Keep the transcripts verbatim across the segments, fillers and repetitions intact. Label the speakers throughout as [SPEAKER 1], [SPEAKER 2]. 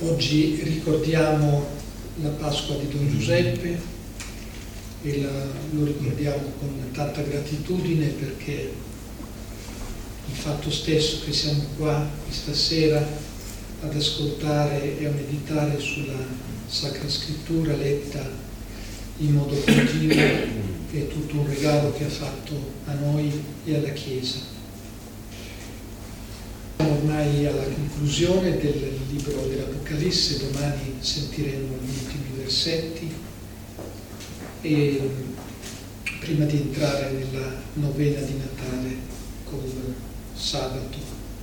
[SPEAKER 1] Oggi ricordiamo la Pasqua di Don Giuseppe e la, lo ricordiamo con tanta gratitudine, perché il fatto stesso che siamo qua questa sera ad ascoltare e a meditare sulla Sacra Scrittura letta in modo continuo è tutto un regalo che ha fatto a noi e alla Chiesa. Siamo ormai alla conclusione del libro dell'Apocalisse, domani sentiremo gli ultimi versetti e prima di entrare nella novena di Natale col sabato.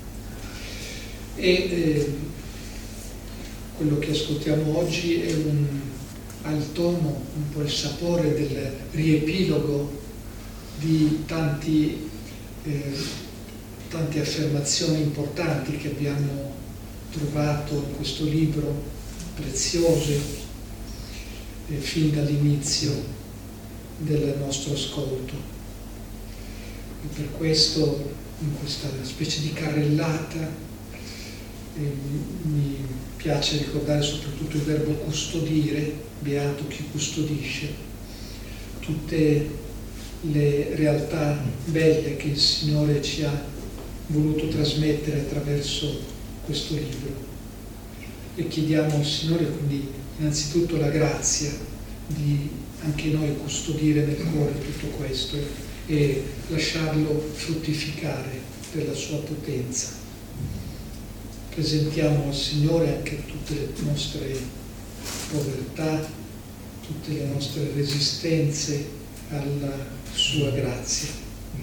[SPEAKER 1] E eh, quello che ascoltiamo oggi è un, ha il tono, un po' il sapore del riepilogo di tanti eh, tante affermazioni importanti che abbiamo trovato in questo libro, preziose, eh, fin dall'inizio del nostro ascolto. E per questo, in questa specie di carrellata, eh, mi piace ricordare soprattutto il verbo custodire, beato chi custodisce, tutte le realtà belle che il Signore ci ha voluto trasmettere attraverso questo libro, e chiediamo al Signore quindi innanzitutto la grazia di anche noi custodire nel cuore tutto questo e lasciarlo fruttificare per la sua potenza. Presentiamo al Signore anche tutte le nostre povertà, tutte le nostre resistenze alla sua grazia.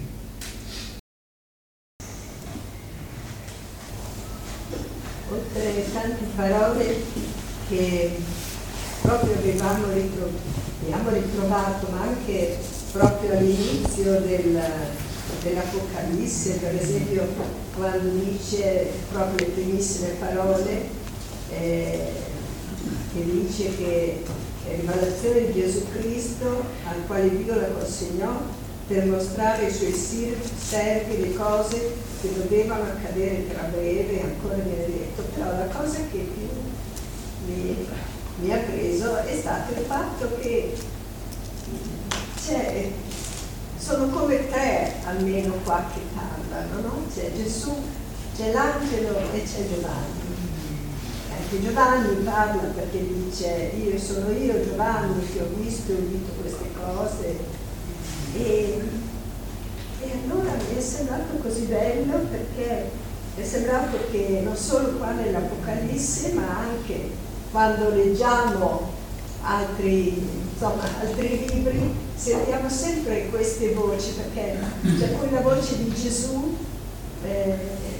[SPEAKER 2] Oltre tante parole che proprio avevamo ritrovato, abbiamo ritrovato, ma anche proprio all'inizio del, dell'Apocalisse, per esempio quando dice proprio le primissime parole, eh, che dice che è rivelazione di Gesù Cristo al quale Dio la consegnò per mostrare ai suoi servi le cose che dovevano accadere tra breve, ancora viene detto. Però la cosa che più mi, mi ha preso è stato il fatto che c'è, sono come tre almeno qua che parlano, no? C'è Gesù, c'è l'angelo e c'è Giovanni. Anche Giovanni parla perché dice: io sono io Giovanni che ho visto e udito queste cose. E, e allora mi è sembrato così bello, perché mi è sembrato che non solo qua nell'Apocalisse, ma anche quando leggiamo altri, insomma, altri libri, sentiamo sempre queste voci, perché c'è poi la voce di Gesù eh,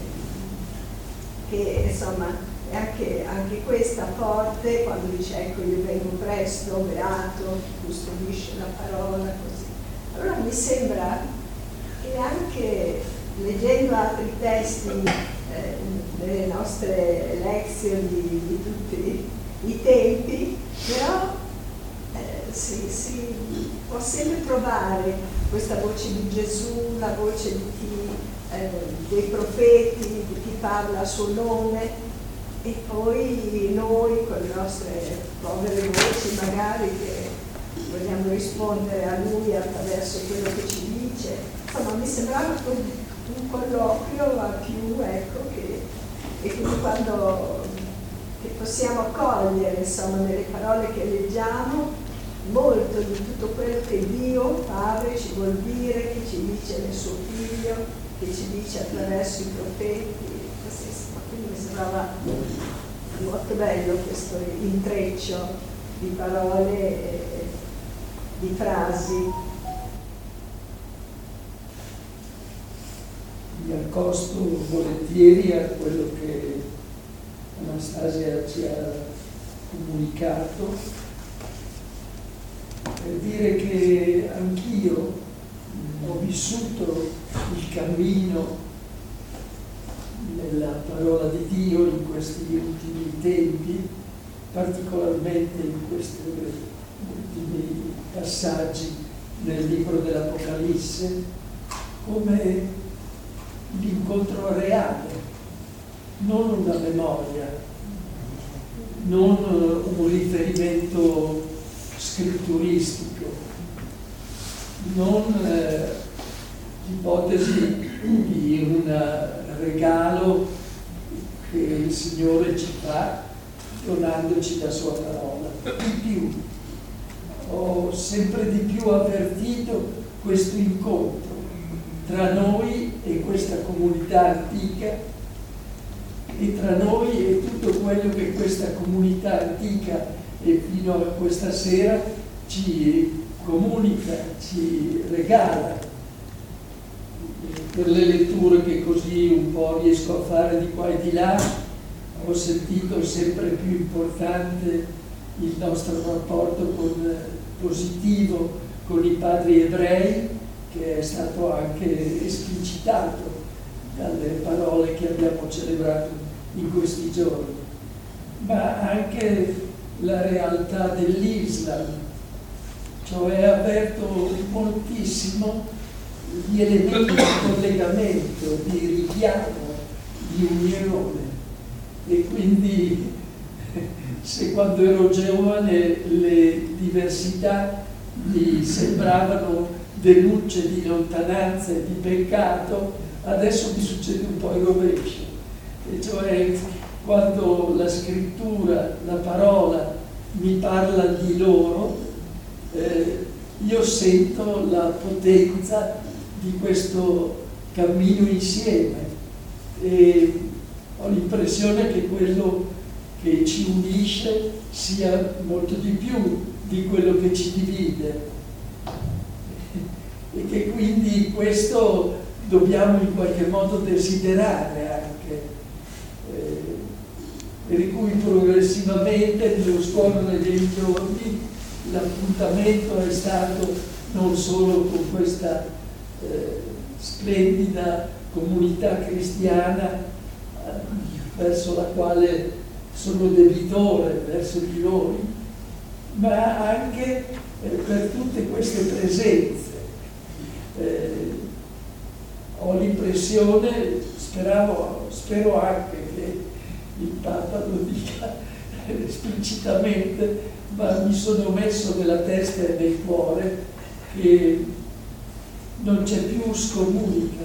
[SPEAKER 2] che insomma è anche, anche questa forte, quando dice: ecco, io vengo presto, beato, custodisce la parola, così. Allora mi sembra che anche leggendo altri testi eh, nelle nostre lezioni di, di tutti i tempi, però eh, si, si può sempre trovare questa voce di Gesù, la voce di chi, eh, dei profeti, di chi parla a suo nome, e poi noi con le nostre povere voci magari che vogliamo rispondere a lui attraverso quello che ci dice. Insomma, mi sembrava un colloquio a più, ecco, che, e quindi quando che possiamo cogliere, insomma, nelle parole che leggiamo molto di tutto quello che Dio Padre ci vuol dire, che ci dice nel suo Figlio, che ci dice attraverso i profeti. Quindi mi sembrava molto bello questo intreccio di parole e di frasi.
[SPEAKER 3] Mi accosto volentieri a quello che Anastasia ci ha comunicato, per dire che anch'io ho vissuto il cammino nella parola di Dio in questi ultimi tempi, particolarmente in questi ultimi passaggi nel libro dell'Apocalisse, come l'incontro reale, non una memoria, non un riferimento scritturistico, non eh, l'ipotesi di un regalo che il Signore ci fa donandoci la sua parola. Di più, ho sempre di più avvertito questo incontro tra noi e questa comunità antica, e tra noi e tutto quello che questa comunità antica e fino a questa sera ci comunica, ci regala. Per le letture che così un po' riesco a fare di qua e di là, ho sentito sempre più importante il nostro rapporto con, positivo con i padri ebrei, che è stato anche esplicitato dalle parole che abbiamo celebrato in questi giorni, ma anche la realtà dell'Islam, cioè avverto moltissimo gli elementi di collegamento, di richiamo, di unione. E quindi se quando ero giovane le diversità mi sembravano denunce di lontananza e di peccato, adesso mi succede un po' il rovescio, e cioè quando la scrittura, la parola mi parla di loro, eh, io sento la potenza di questo cammino insieme e ho l'impressione che quello che ci unisce sia molto di più di quello che ci divide e che quindi questo dobbiamo in qualche modo desiderare anche, eh, per cui progressivamente nello scorrere dei giorni l'appuntamento è stato non solo con questa eh, splendida comunità cristiana eh, verso la quale sono debitore verso di voi, ma anche eh, per tutte queste presenze. Eh, ho l'impressione, speravo, spero anche che il Papa lo dica esplicitamente, ma mi sono messo nella testa e nel cuore che non c'è più scomunica,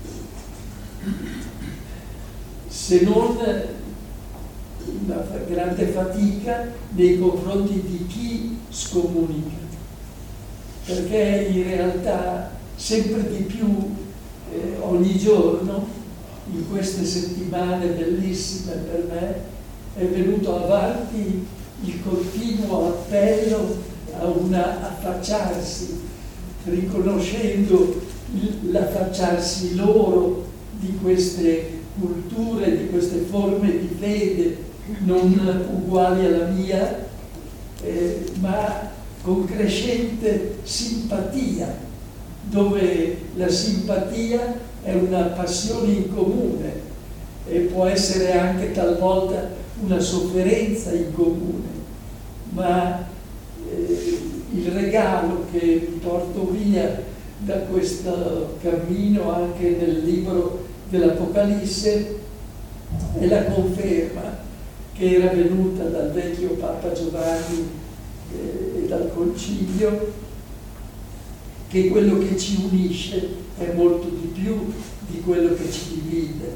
[SPEAKER 3] se non una grande fatica nei confronti di chi scomunica, perché in realtà sempre di più eh, ogni giorno in queste settimane bellissime per me è venuto avanti il continuo appello a una affacciarsi, riconoscendo l'affacciarsi loro di queste culture, di queste forme di fede non uguali alla mia, eh, ma con crescente simpatia, dove la simpatia è una passione in comune e può essere anche talvolta una sofferenza in comune, ma eh, il regalo che porto via da questo cammino anche nel libro dell'Apocalisse è la conferma che era venuta dal vecchio Papa Giovanni eh, e dal Concilio, che quello che ci unisce è molto di più di quello che ci divide,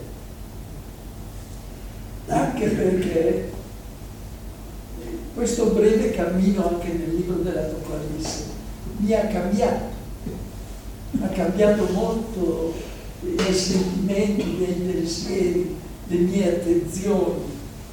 [SPEAKER 3] anche perché questo breve cammino anche nel libro dell'Apocalisse mi ha cambiato, ha cambiato molto i miei sentimenti, i miei pensieri, le mie attenzioni.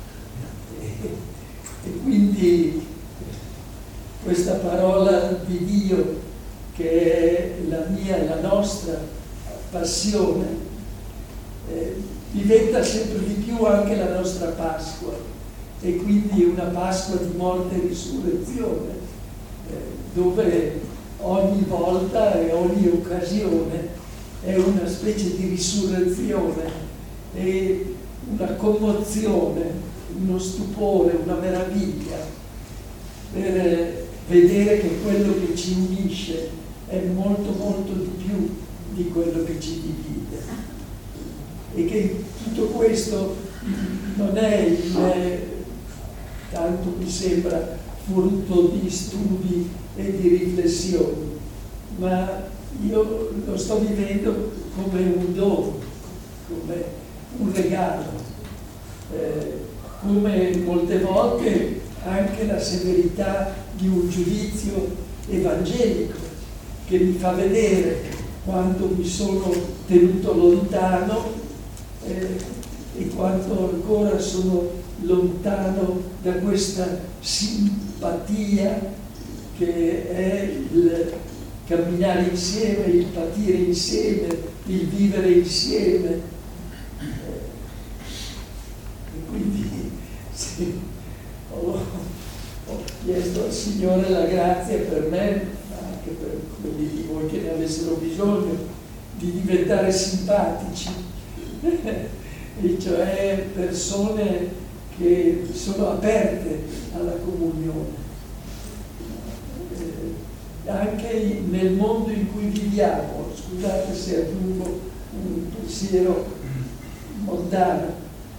[SPEAKER 3] E quindi questa parola di Dio, che è la mia e la nostra passione, eh, diventa sempre di più anche la nostra Pasqua, e quindi una Pasqua di morte e risurrezione, eh, dove ogni volta e ogni occasione è una specie di risurrezione e una commozione, uno stupore, una meraviglia per vedere che quello che ci unisce è molto molto di più di quello che ci divide, e che tutto questo non è il tanto mi sembra frutto di studi e di riflessioni, ma io lo sto vivendo come un dono, come un regalo, eh, come molte volte anche la severità di un giudizio evangelico che mi fa vedere quanto mi sono tenuto lontano eh, e quanto ancora sono lontano da questa simpatia che è il camminare insieme, il patire insieme, il vivere insieme. E quindi sì, ho, ho chiesto al Signore la grazia per me, anche per quelli di voi che ne avessero bisogno, di diventare simpatici, e cioè persone che sono aperte alla comunione. Eh, anche nel mondo in cui viviamo, scusate se aggiungo un pensiero mondano,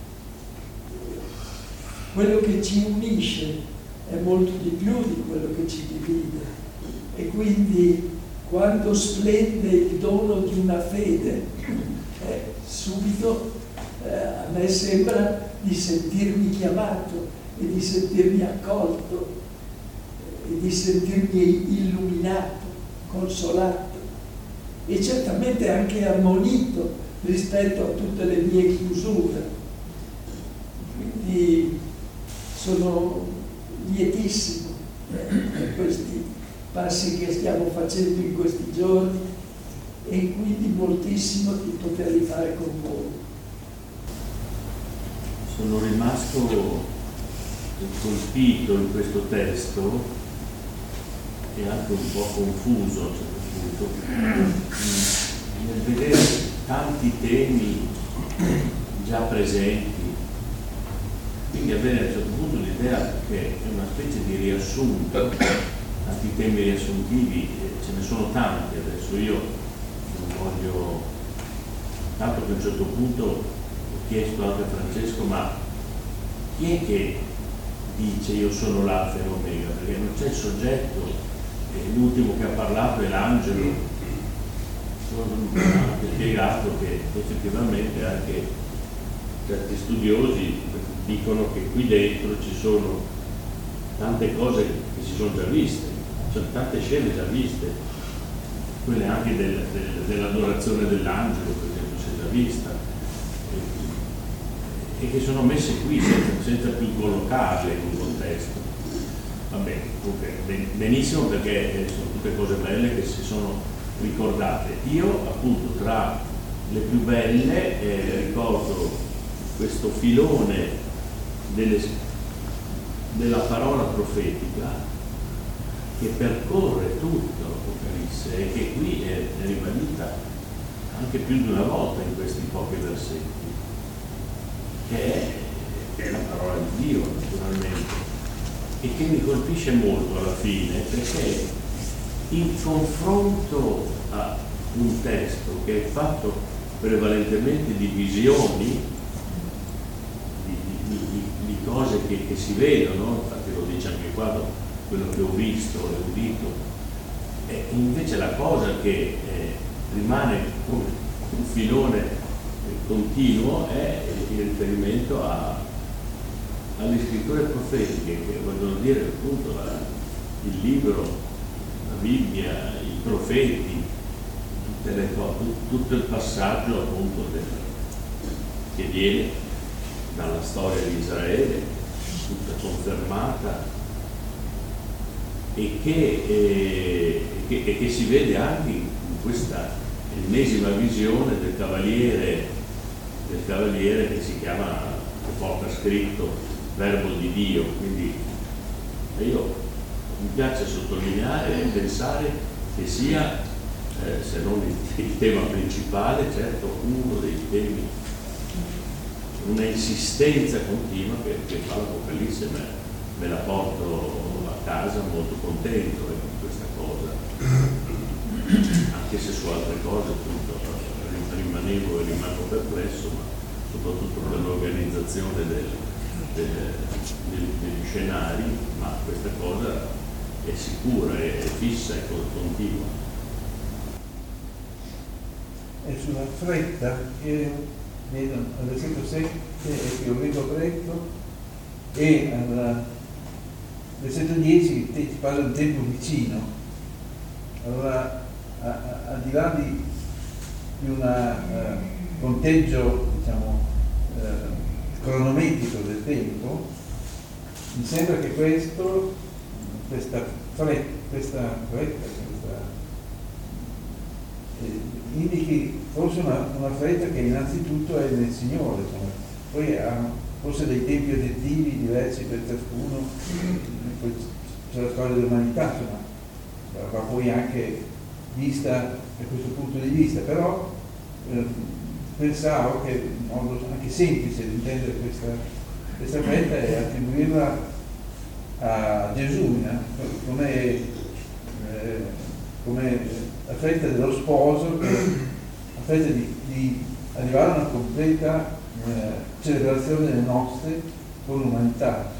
[SPEAKER 3] quello che ci unisce è molto di più di quello che ci divide, e quindi quando splende il dono di una fede, eh, subito eh, a me sembra di sentirmi chiamato e di sentirmi accolto e di sentirmi illuminato, consolato e certamente anche ammonito rispetto a tutte le mie chiusure. Quindi sono lietissimo per questi passi che stiamo facendo in questi giorni e quindi moltissimo di poterli fare con voi.
[SPEAKER 4] Sono rimasto colpito in questo testo e anche un po' confuso a un certo punto nel vedere tanti temi già presenti, quindi avere a un certo punto l'idea che è una specie di riassunto, tanti temi riassuntivi, ce ne sono tanti adesso. Io non voglio, tanto che a un certo punto chiesto anche a Francesco, ma chi è che dice io sono l'alfa e l'omega? Perché non c'è il soggetto, e l'ultimo che ha parlato è l'angelo. Ha anche spiegato che effettivamente anche certi studiosi dicono che qui dentro ci sono tante cose che si sono già viste, cioè tante scene già viste, quelle anche del, del, dell'adorazione dell'angelo, per esempio, si è già vista, e che sono messe qui senza, senza più collocarle in un contesto. Va bene, okay, benissimo, perché sono tutte cose belle che si sono ricordate. Io appunto tra le più belle eh, ricordo questo filone delle, della parola profetica che percorre tutto l'Apocalisse e che qui è, è ribadita anche più di una volta in questi pochi versetti, che è, che è la parola di Dio naturalmente, e che mi colpisce molto alla fine, perché in confronto a un testo che è fatto prevalentemente di visioni, di, di, di, di cose che, che si vedono, infatti lo dice anche qua, quello che ho visto e udito, e invece la cosa che eh, rimane come un filone continuo è il riferimento a, alle scritture profetiche, che vogliono dire appunto la, il libro, la Bibbia, i profeti, tutte le cose, tutto il passaggio appunto del, che viene dalla storia di Israele, tutta confermata, e che, eh, che, e che si vede anche in questa ennesima visione del cavaliere, del cavaliere che si chiama, che porta scritto Verbo di Dio. Quindi io mi piace sottolineare e pensare che sia, eh, se non il, il tema principale, certo uno dei temi, una insistenza continua che, che fa l'Apocalisse. Me, me la porto a casa molto contento eh, di questa cosa, anche se su altre cose appunto rimanevo e rimango perplesso, ma soprattutto per l'organizzazione del, del, del, degli scenari, ma questa cosa è sicura, è fissa e continua.
[SPEAKER 5] E sulla fretta, io vedo al versetto sette e che ho vedo presto, e al versetto dieci ti parla del tempo vicino. Allora, a, a, al di là di, di un uh, conteggio, diciamo, uh, cronometrico del tempo, mi sembra che questo, questa fretta, questa, fretta, questa eh, indichi forse una, una fretta che innanzitutto è nel Signore, insomma. Poi ha forse dei tempi oggettivi diversi per ciascuno, poi c'è la storia dell'umanità, insomma, va poi anche vista da questo punto di vista, però eh, pensavo che un modo anche semplice di intendere questa, questa fretta è attribuirla a Gesù, no? come, eh, come la fretta dello sposo, che la fretta di, di arrivare a una completa eh, celebrazione delle nostre con l'umanità.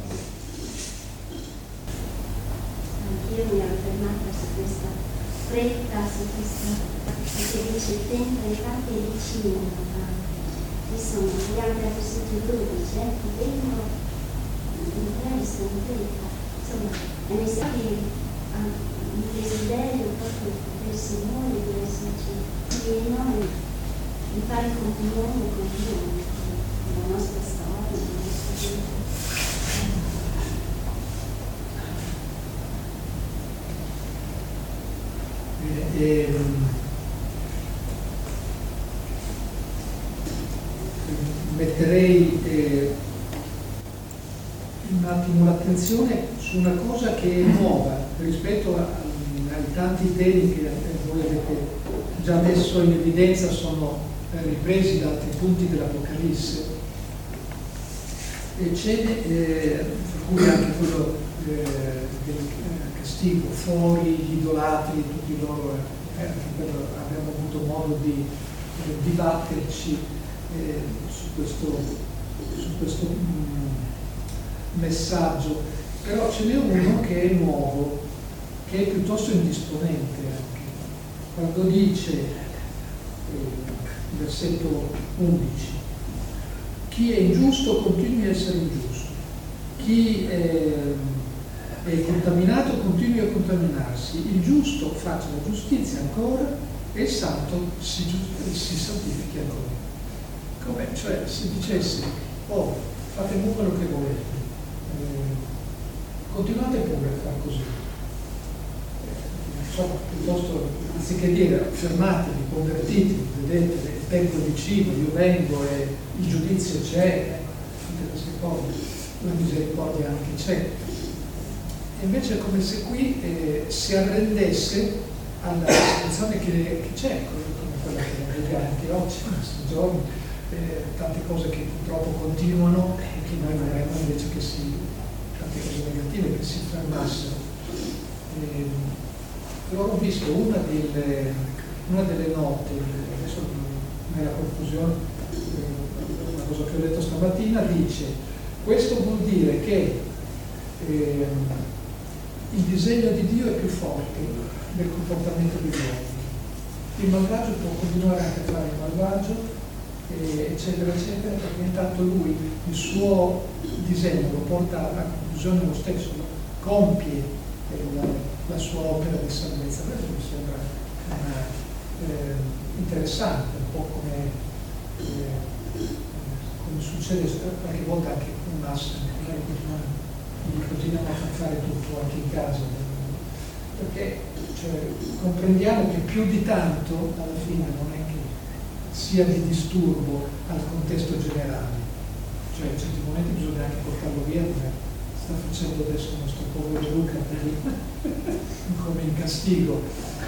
[SPEAKER 6] Io mi ero fermata su questa fretta, su questa, perché dice il tempo infatti è vicino, insomma, anche a versetto dodici, ecco, vengo in presto, in fretta, insomma, e mi sa che un desiderio proprio del Signore di esserci pieno e di fare comunione con Lui, con la nostra storia, la nostra vita.
[SPEAKER 1] E, metterei eh, un attimo l'attenzione su una cosa che è nuova rispetto a, ai tanti temi che voi avete già messo in evidenza, sono ripresi da altri punti dell'Apocalisse, e c'è eh, per cui anche quello eh, del castigo, fuori gli idolatri, tutti loro, eh, quello, abbiamo avuto modo di eh, dibatterci eh, su questo, su questo mm, messaggio, però ce n'è uno che è nuovo, che è piuttosto indisponente anche, quando dice, eh, versetto undici, chi è ingiusto continui a essere ingiusto, chi è, è contaminato continui a contaminarsi, il giusto faccia la giustizia ancora e il santo si, si santifichi ancora. Come? Cioè se dicesse, oh, fate voi quello che volete, eh, continuate pure a fare così. Insomma, piuttosto, anziché dire fermatevi, convertitevi, vedete, il tempo è vicino, io vengo e il giudizio c'è, ecco, tutte queste cose, la misericordia anche c'è. E invece è come se qui eh, si arrendesse alla situazione che, che c'è, come quella che vediamo anche oggi, in questi giorni, eh, tante cose che purtroppo continuano e che noi vorremmo invece che si, tante cose negative che si fermassero. Eh, Però ho visto una delle, una delle note, adesso nella confusione, una cosa che ho letto stamattina, dice: questo vuol dire che eh, il disegno di Dio è più forte del comportamento degli uomini. Il malvagio può continuare anche a fare il malvagio, eh, eccetera, eccetera, perché intanto lui il suo disegno lo porta alla conclusione lo stesso, compie la, la sua opera di salvezza. Questo mi sembra una, eh, interessante, un po' come, eh, come succede qualche volta anche con Massa, magari continuiamo a fare tutto anche in casa, perché cioè, comprendiamo che più di tanto alla fine non è che sia di disturbo al contesto generale, cioè in certi momenti bisogna anche portarlo via, come sta facendo adesso il nostro povero Luca come in castigo.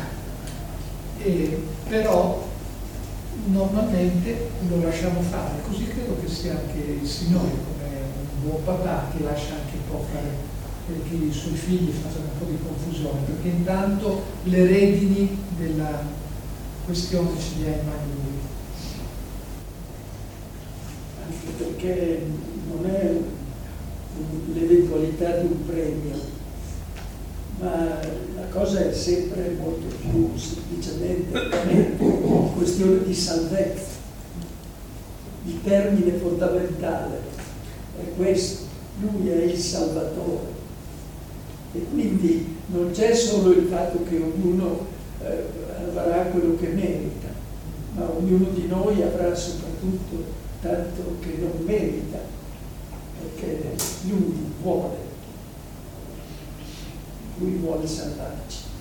[SPEAKER 1] E, però normalmente lo lasciamo fare, così credo che sia anche il Signore, come un buon papà che lascia anche un po' fare, che i suoi figli facciano un po' di confusione, perché intanto le redini della questione ce li ha in mano lui.
[SPEAKER 3] Anche perché non è l'eventualità l'eventualità di un premio, ma la cosa è sempre molto più semplicemente questione di salvezza. Il termine fondamentale è questo: lui è il Salvatore. E quindi non c'è solo il fatto che ognuno eh, avrà quello che merita, ma ognuno di noi avrà soprattutto tanto che non merita, perché lui vuole, lui vuole salvarci.